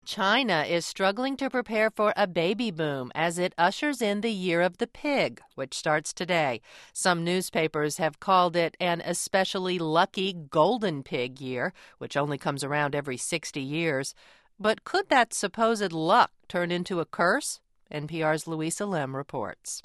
China is struggling to prepare for a baby boom as it ushers in the Year of the Pig, which starts today. Some newspapers have called it an especially lucky golden pig year, which only comes around every 60 years. But could that supposed luck turn into a curse? NPR's Louisa Lim reports.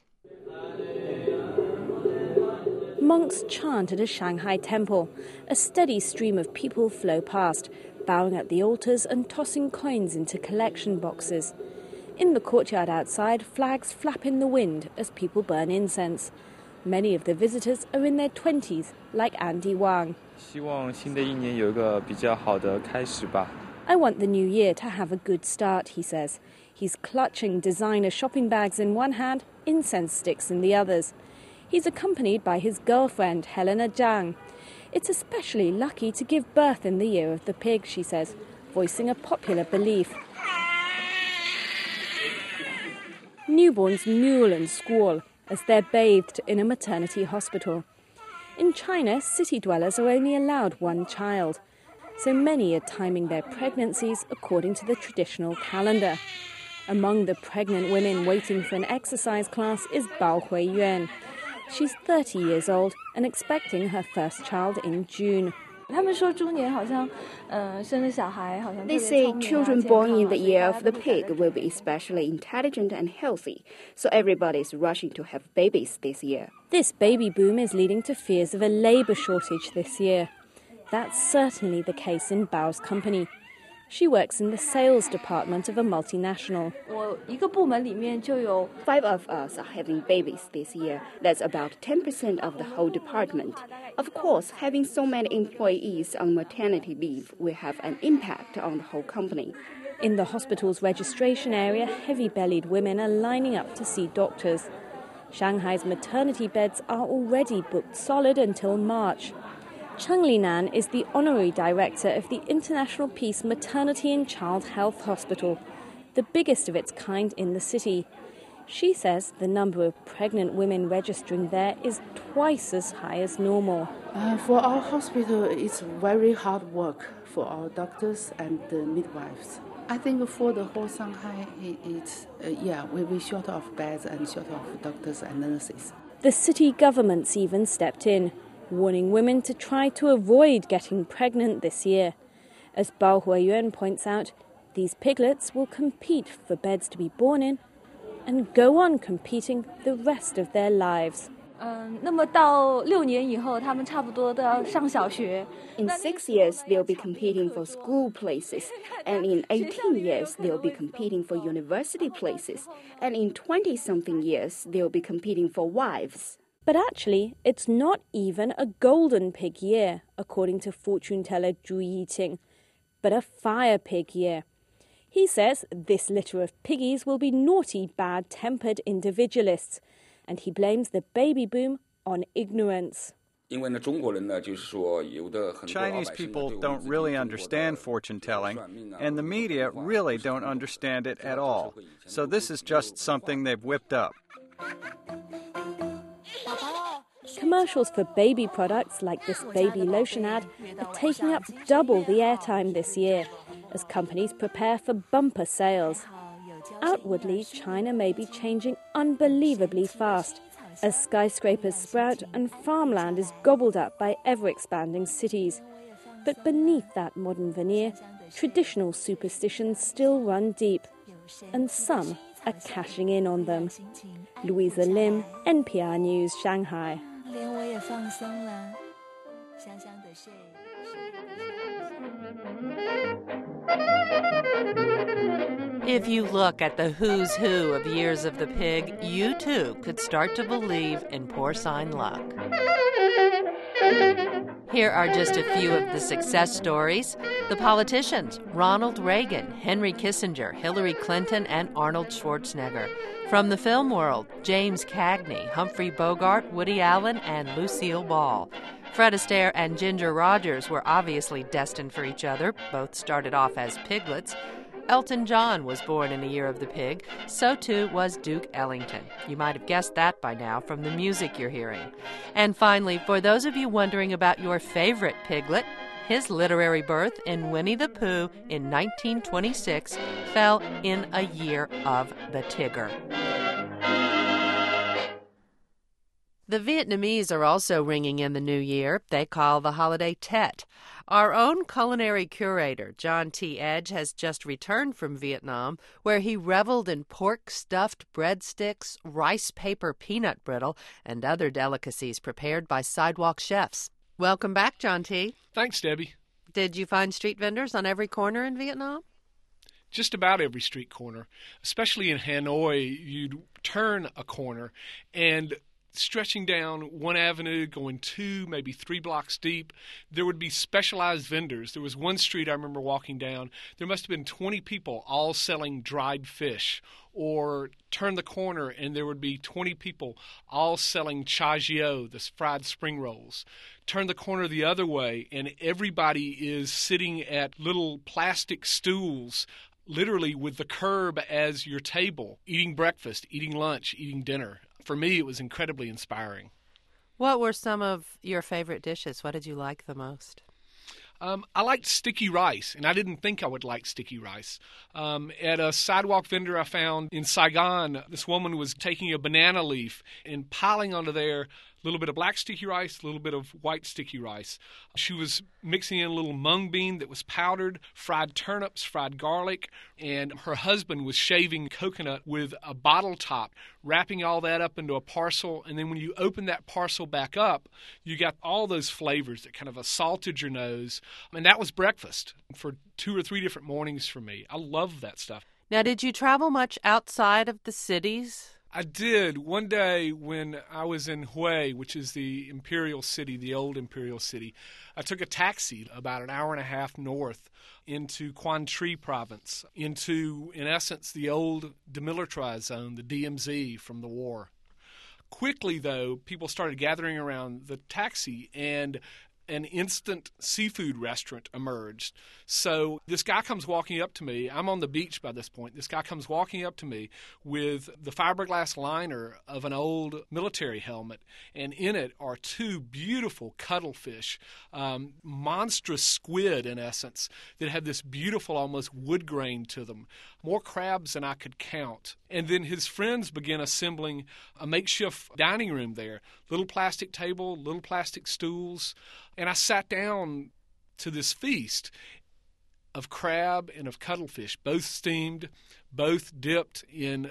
Monks chant at a Shanghai temple. A steady stream of people flow past, bowing at the altars and tossing coins into collection boxes. In the courtyard outside, flags flap in the wind as people burn incense. Many of the visitors are in their 20s, like Andy Wang. I want the new year to have a good start, he says. He's clutching designer shopping bags in one hand, incense sticks in the others. He's accompanied by his girlfriend, Helena Zhang. It's especially lucky to give birth in the Year of the Pig, she says, voicing a popular belief. Newborns mewl and squall as they're bathed in a maternity hospital. In China, city dwellers are only allowed one child, so many are timing their pregnancies according to the traditional calendar. Among the pregnant women waiting for an exercise class is Bao Huiyuan. She's 30 years old and expecting her first child in June. They say children born in the Year of the Pig will be especially intelligent and healthy, so everybody's rushing to have babies this year. This baby boom is leading to fears of a labour shortage this year. That's certainly the case in Bao's company. She works in the sales department of a multinational. 5 of us are having babies this year. That's about 10% of the whole department. Of course, having so many employees on maternity leave will have an impact on the whole company. In the hospital's registration area, heavy-bellied women are lining up to see doctors. Shanghai's maternity beds are already booked solid until March. Cheng Linan is the honorary director of the International Peace Maternity and Child Health Hospital, the biggest of its kind in the city. She says the number of pregnant women registering there is twice as high as normal. For our hospital, it's very hard work for our doctors and the midwives. I think for the whole Shanghai, we'll be short of beds and short of doctors and nurses. The city government's even stepped in, warning women to try to avoid getting pregnant this year. As Bao Huiyuan points out, these piglets will compete for beds to be born in and go on competing the rest of their lives. In 6 years, they'll be competing for school places, and in 18 years, they'll be competing for university places, and in 20-something years, they'll be competing for wives. But actually, it's not even a golden pig year, according to fortune teller Zhu Yiting, but a fire pig year. He says this litter of piggies will be naughty, bad-tempered individualists, and he blames the baby boom on ignorance. Chinese people don't really understand fortune-telling, and the media really don't understand it at all. So this is just something they've whipped up. Commercials for baby products like this baby lotion ad are taking up double the airtime this year as companies prepare for bumper sales. Outwardly, China may be changing unbelievably fast as skyscrapers sprout and farmland is gobbled up by ever-expanding cities. But beneath that modern veneer, traditional superstitions still run deep, and some are cashing in on them. Louisa Lim, NPR News, Shanghai. If you look at the who's who of Years of the Pig, you too could start to believe in porcine luck. Here are just a few of the success stories. The politicians, Ronald Reagan, Henry Kissinger, Hillary Clinton, and Arnold Schwarzenegger. From the film world, James Cagney, Humphrey Bogart, Woody Allen, and Lucille Ball. Fred Astaire and Ginger Rogers were obviously destined for each other. Both started off as piglets. Elton John was born in a Year of the Pig. So too was Duke Ellington. You might have guessed that by now from the music you're hearing. And finally, for those of you wondering about your favorite piglet, His literary birth in Winnie the Pooh in 1926 fell in a year of the Tigger. The Vietnamese are also ringing in the new year. They call the holiday Tet. Our own culinary curator, John T. Edge, has just returned from Vietnam, where he reveled in pork-stuffed breadsticks, rice paper peanut brittle, and other delicacies prepared by sidewalk chefs. Welcome back, John T. Thanks, Debbie. Did you find street vendors on every corner in Vietnam? Just about every street corner. Especially in Hanoi, you'd turn a corner and stretching down one avenue, going 2, maybe 3 blocks deep, there would be specialized vendors. There was one street I remember walking down. There must have been 20 people all selling dried fish. Or turn the corner and there would be 20 people all selling cha giò, the fried spring rolls. Turn the corner the other way and everybody is sitting at little plastic stools, literally with the curb as your table, eating breakfast, eating lunch, eating dinner. For me, it was incredibly inspiring. What were some of your favorite dishes? What did you like the most? I liked sticky rice, and I didn't think I would like sticky rice. At a sidewalk vendor I found in Saigon, this woman was taking a banana leaf and piling onto there a little bit of black sticky rice, a little bit of white sticky rice. She was mixing in a little mung bean that was powdered, fried turnips, fried garlic, and her husband was shaving coconut with a bottle top, wrapping all that up into a parcel. And then when you open that parcel back up, you got all those flavors that kind of assaulted your nose. And that was breakfast for 2 or 3 different mornings for me. I love that stuff. Now, did you travel much outside of the cities? I did. One day when I was in Hue, which is the imperial city, the old imperial city, I took a taxi about an hour and a half north into Quang Tri province, into, in essence, the old demilitarized zone, the DMZ from the war. Quickly, though, people started gathering around the taxi, and an instant seafood restaurant emerged. So this guy comes walking up to me. I'm on the beach by this point. This guy comes walking up to me with the fiberglass liner of an old military helmet, and in it are 2 beautiful cuttlefish, monstrous squid in essence, that have this beautiful almost wood grain to them, more crabs than I could count. And then his friends began assembling a makeshift dining room there, little plastic table, little plastic stools. And I sat down to this feast of crab and of cuttlefish, both steamed, both dipped in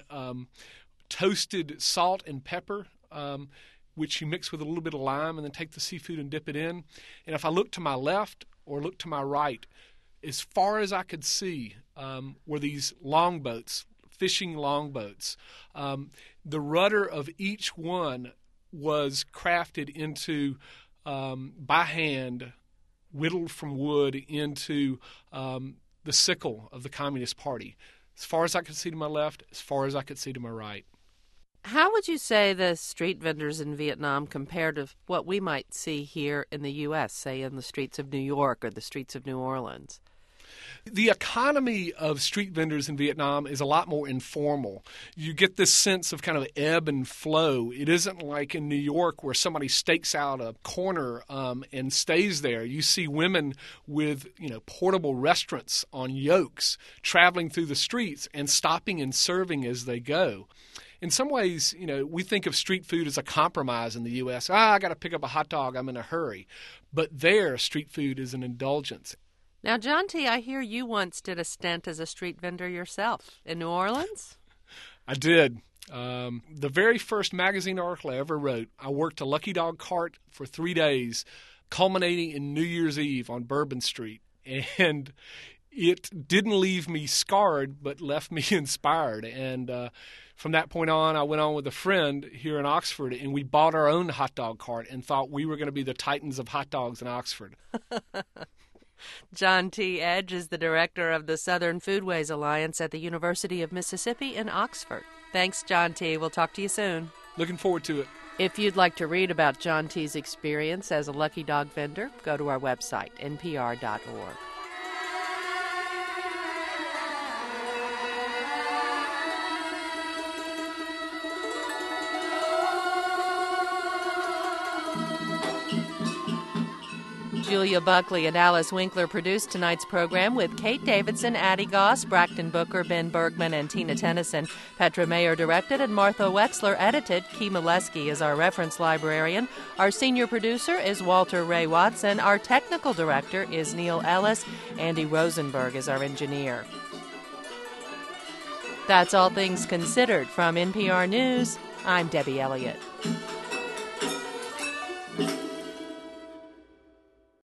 toasted salt and pepper, which you mix with a little bit of lime and then take the seafood and dip it in. And if I look to my left or look to my right, as far as I could see were these longboats, fishing longboats. The rudder of each one was crafted into by hand, whittled from wood into the sickle of the Communist Party. As far as I could see to my left, as far as I could see to my right. How would you say the street vendors in Vietnam compare to what we might see here in the U.S., say in the streets of New York or the streets of New Orleans? The economy of street vendors in Vietnam is a lot more informal. You get this sense of kind of ebb and flow. It isn't like in New York where somebody stakes out a corner and stays there. You see women with, portable restaurants on yokes traveling through the streets and stopping and serving as they go. In some ways, we think of street food as a compromise in the U.S. I got to pick up a hot dog. I'm in a hurry. But there, street food is an indulgence. Now, John T., I hear you once did a stint as a street vendor yourself in New Orleans? I did. The very first magazine article I ever wrote, I worked a Lucky Dog cart for 3 days, culminating in New Year's Eve on Bourbon Street. And it didn't leave me scarred, but left me inspired. And from that point on, I went on with a friend here in Oxford, and we bought our own hot dog cart and thought we were going to be the titans of hot dogs in Oxford. John T. Edge is the director of the Southern Foodways Alliance at the University of Mississippi in Oxford. Thanks, John T. We'll talk to you soon. Looking forward to it. If you'd like to read about John T.'s experience as a Lucky Dog vendor, go to our website, npr.org. Julia Buckley and Alice Winkler produced tonight's program with Kate Davidson, Addie Goss, Braxton Booker, Ben Bergman, and Tina Tennyson. Petra Mayer directed and Martha Wexler edited. Key Molesky is our reference librarian. Our senior producer is Walter Ray Watson. Our technical director is Neil Ellis. Andy Rosenberg is our engineer. That's All Things Considered. From NPR News, I'm Debbie Elliott.